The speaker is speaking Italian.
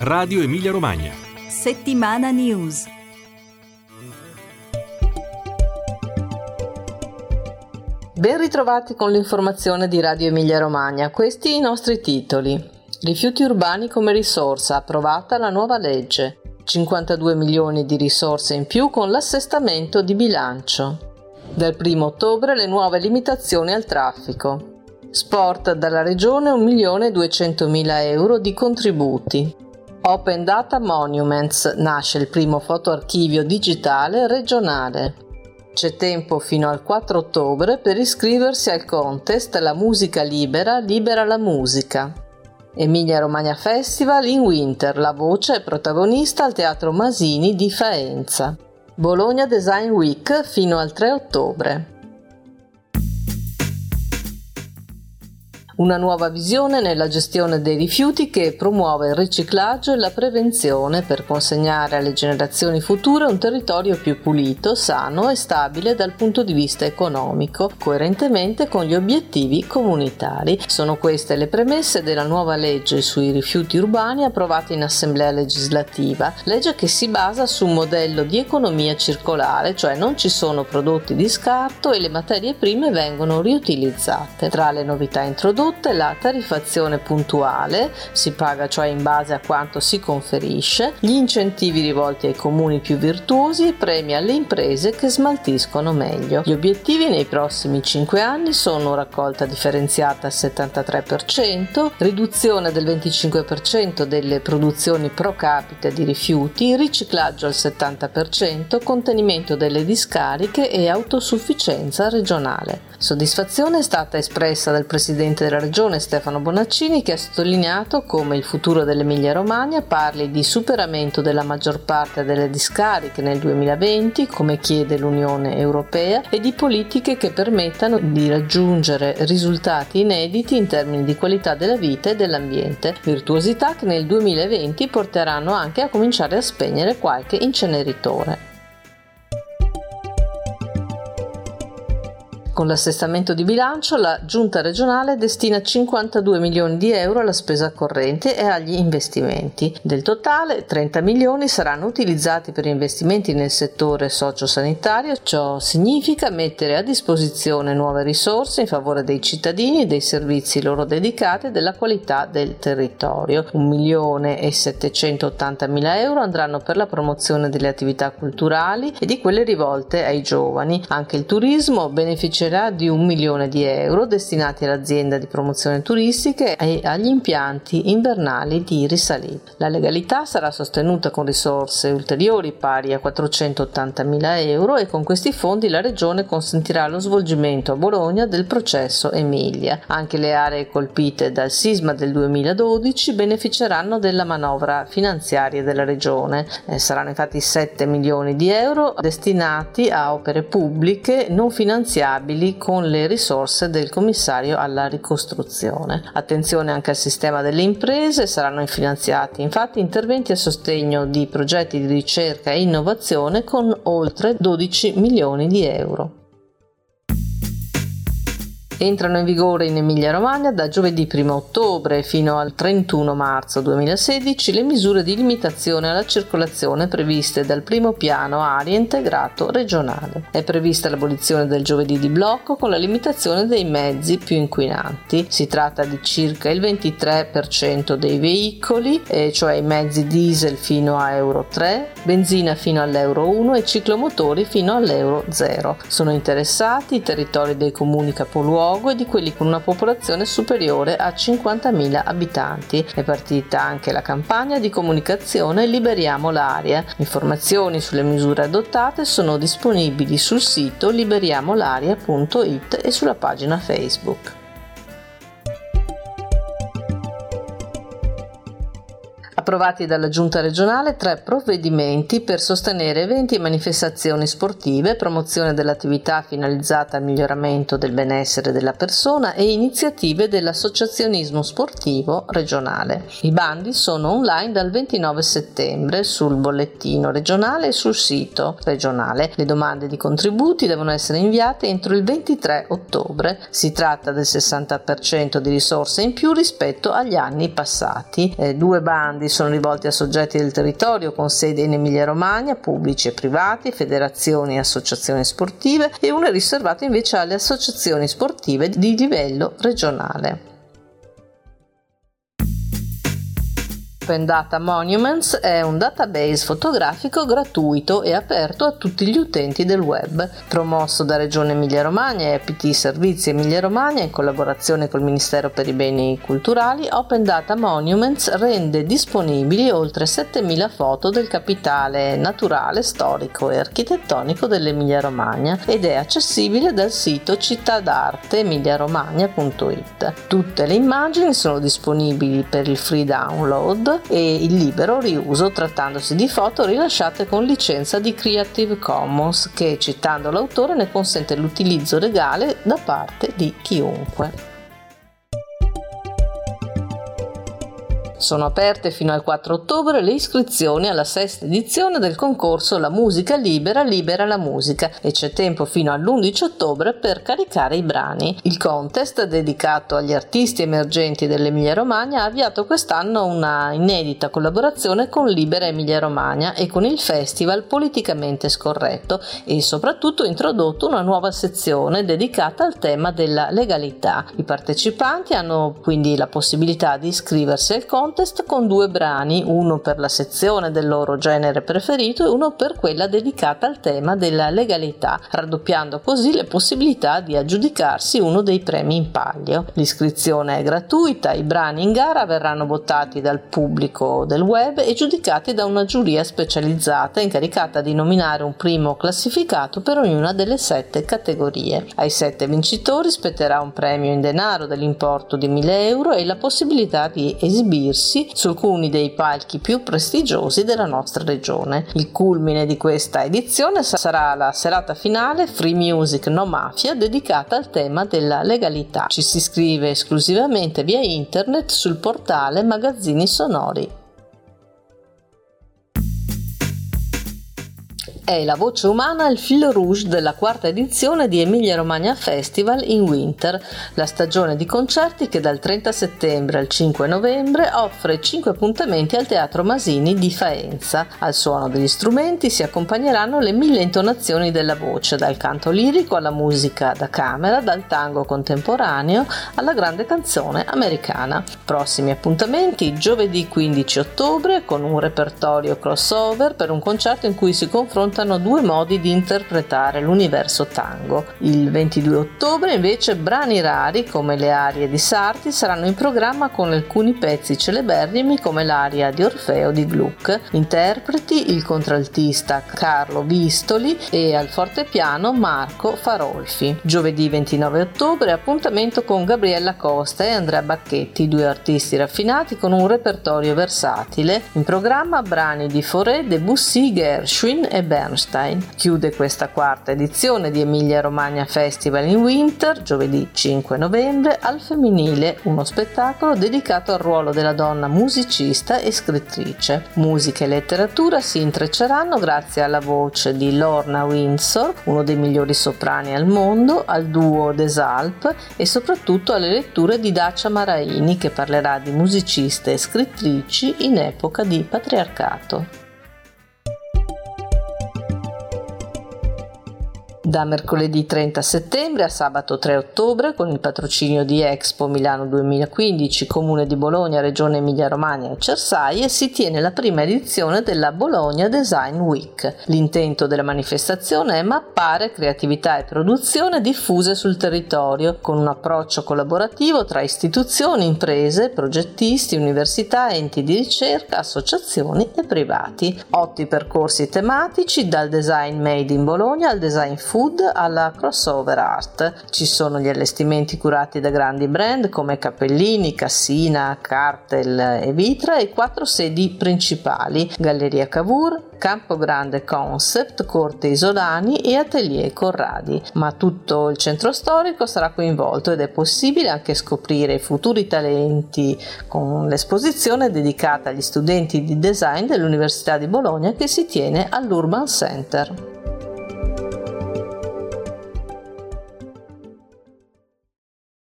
Radio Emilia Romagna. Settimana News. Ben ritrovati con l'informazione di Radio Emilia Romagna. Questi i nostri titoli. Rifiuti urbani come risorsa, approvata la nuova legge. 52 milioni di risorse in più con l'assestamento di bilancio. Dal 1 ottobre le nuove limitazioni al traffico. Sport dalla Regione 1.200.000 euro di contributi. Open Data Monuments, nasce il primo fotoarchivio digitale regionale. C'è tempo fino al 4 ottobre per iscriversi al contest La musica libera, libera la musica. Emilia Romagna Festival in Winter, la voce è protagonista al Teatro Masini di Faenza. Bologna Design Week fino al 3 ottobre. Una nuova visione nella gestione dei rifiuti che promuove il riciclaggio e la prevenzione per consegnare alle generazioni future un territorio più pulito, sano e stabile dal punto di vista economico, coerentemente con gli obiettivi comunitari. Sono queste le premesse della nuova legge sui rifiuti urbani approvata in Assemblea legislativa, legge che si basa su un modello di economia circolare, cioè non ci sono prodotti di scarto e le materie prime vengono riutilizzate. Tra le novità introdotte la tariffazione puntuale, si paga cioè in base a quanto si conferisce, gli incentivi rivolti ai comuni più virtuosi e premi alle imprese che smaltiscono meglio. Gli obiettivi nei prossimi 5 anni sono raccolta differenziata al 73%, riduzione del 25% delle produzioni pro capite di rifiuti, riciclaggio al 70%, contenimento delle discariche e autosufficienza regionale. Soddisfazione è stata espressa dal presidente della Regione Stefano Bonaccini, che ha sottolineato come il futuro dell'Emilia Romagna parli di superamento della maggior parte delle discariche nel 2020, come chiede l'Unione Europea, e di politiche che permettano di raggiungere risultati inediti in termini di qualità della vita e dell'ambiente, virtuosità che nel 2020 porteranno anche a cominciare a spegnere qualche inceneritore. Con l'assestamento di bilancio la Giunta regionale destina 52 milioni di euro alla spesa corrente e agli investimenti. Del totale 30 milioni saranno utilizzati per investimenti nel settore sociosanitario. Ciò significa mettere a disposizione nuove risorse in favore dei cittadini, dei servizi loro dedicati e della qualità del territorio. 1.780.000 euro andranno per la promozione delle attività culturali e di quelle rivolte ai giovani. Anche il turismo beneficerà di 1 milione di euro destinati all'azienda di promozione turistica e agli impianti invernali di Risalito. La legalità sarà sostenuta con risorse ulteriori pari a 480.000 euro e con questi fondi la Regione consentirà lo svolgimento a Bologna del processo Emilia. Anche le aree colpite dal sisma del 2012 beneficeranno della manovra finanziaria della Regione. Saranno infatti 7 milioni di euro destinati a opere pubbliche non finanziabili con le risorse del commissario alla ricostruzione. Attenzione anche al sistema delle imprese, saranno finanziati infatti interventi a sostegno di progetti di ricerca e innovazione con oltre 12 milioni di euro. Entrano in vigore in Emilia Romagna da giovedì 1 ottobre fino al 31 marzo 2016 le misure di limitazione alla circolazione previste dal primo piano area integrato regionale. È prevista l'abolizione del giovedì di blocco con la limitazione dei mezzi più inquinanti. Si tratta di circa il 23% dei veicoli, cioè i mezzi diesel fino a Euro 3, benzina fino all'Euro 1 e ciclomotori fino all'Euro 0. Sono interessati i territori dei comuni capoluogo e di quelli con una popolazione superiore a 50.000 abitanti. È partita anche la campagna di comunicazione Liberiamo l'aria. Informazioni sulle misure adottate sono disponibili sul sito liberiamolaria.it e sulla pagina Facebook. Approvati dalla Giunta regionale 3 provvedimenti per sostenere eventi e manifestazioni sportive, promozione dell'attività finalizzata al miglioramento del benessere della persona e iniziative dell'associazionismo sportivo regionale. I bandi sono online dal 29 settembre sul bollettino regionale e sul sito regionale. Le domande di contributi devono essere inviate entro il 23 ottobre. Si tratta del 60% di risorse in più rispetto agli anni passati. 2 bandi sono rivolti a soggetti del territorio con sede in Emilia-Romagna, pubblici e privati, federazioni e associazioni sportive, e uno è riservato invece alle associazioni sportive di livello regionale. Open Data Monuments è un database fotografico gratuito e aperto a tutti gli utenti del web, promosso da Regione Emilia-Romagna e APT Servizi Emilia-Romagna in collaborazione col Ministero per i Beni Culturali. Open Data Monuments rende disponibili oltre 7.000 foto del capitale naturale, storico e architettonico dell'Emilia-Romagna ed è accessibile dal sito cittadarteemiliaromagna.it. Tutte le immagini sono disponibili per il free download e il libero riuso, trattandosi di foto rilasciate con licenza di Creative Commons che, citando l'autore, ne consente l'utilizzo legale da parte di chiunque. Sono aperte fino al 4 ottobre le iscrizioni alla 6ª edizione del concorso La musica libera, libera la musica, e c'è tempo fino all'11 ottobre per caricare i brani. Il contest, dedicato agli artisti emergenti dell'Emilia-Romagna, ha avviato quest'anno una inedita collaborazione con Libera Emilia-Romagna e con il Festival Politicamente Scorretto, e soprattutto introdotto una nuova sezione dedicata al tema della legalità. I partecipanti hanno quindi la possibilità di iscriversi al contest con 2 brani, uno per la sezione del loro genere preferito e uno per quella dedicata al tema della legalità, raddoppiando così le possibilità di aggiudicarsi uno dei premi in palio. L'iscrizione è gratuita, i brani in gara verranno votati dal pubblico del web e giudicati da una giuria specializzata incaricata di nominare un primo classificato per ognuna delle 7 categorie. Ai 7 vincitori spetterà un premio in denaro dell'importo di 1.000 euro e la possibilità di esibirsi su alcuni dei palchi più prestigiosi della nostra regione. Il culmine di questa edizione sarà la serata finale Free Music No Mafia, dedicata al tema della legalità. Ci si iscrive esclusivamente via internet sul portale Magazzini Sonori. È la voce umana il fil rouge della 4ª edizione di Emilia Romagna Festival in Winter, la stagione di concerti che dal 30 settembre al 5 novembre offre 5 appuntamenti al Teatro Masini di Faenza. Al suono degli strumenti si accompagneranno le 1000 intonazioni della voce, dal canto lirico alla musica da camera, dal tango contemporaneo alla grande canzone americana. Prossimi appuntamenti: giovedì 15 ottobre con un repertorio crossover per un concerto in cui si confrontano 2 modi di interpretare l'universo tango. Il 22 ottobre invece brani rari come le arie di Sarti saranno in programma con alcuni pezzi celeberrimi come l'aria di Orfeo di Gluck. Interpreti il contraltista Carlo Vistoli e al fortepiano Marco Farolfi. Giovedì 29 ottobre appuntamento con Gabriella Costa e Andrea Bacchetti, 2 artisti raffinati con un repertorio versatile. In programma brani di Fauré, Debussy, Gershwin e Bernstein. Chiude questa 4ª edizione di Emilia Romagna Festival in Winter, giovedì 5 novembre, Al femminile, uno spettacolo dedicato al ruolo della donna musicista e scrittrice. Musica e letteratura si intrecceranno grazie alla voce di Lorna Windsor, uno dei migliori soprani al mondo, al duo des Alpes e soprattutto alle letture di Dacia Maraini, che parlerà di musiciste e scrittrici in epoca di patriarcato. Da mercoledì 30 settembre a sabato 3 ottobre, con il patrocinio di Expo Milano 2015, Comune di Bologna, Regione Emilia-Romagna e Cersaie, si tiene la prima edizione della Bologna Design Week. L'intento della manifestazione è mappare creatività e produzione diffuse sul territorio, con un approccio collaborativo tra istituzioni, imprese, progettisti, università, enti di ricerca, associazioni e privati. 8 percorsi tematici, dal design made in Bologna al design food alla crossover art. Ci sono gli allestimenti curati da grandi brand come Cappellini, Cassina, Cartel e Vitra e 4 sedi principali: Galleria Cavour, Campo Grande Concept, Corte Isolani e Atelier Corradi. Ma tutto il centro storico sarà coinvolto ed è possibile anche scoprire i futuri talenti con l'esposizione dedicata agli studenti di design dell'Università di Bologna che si tiene all'Urban Center.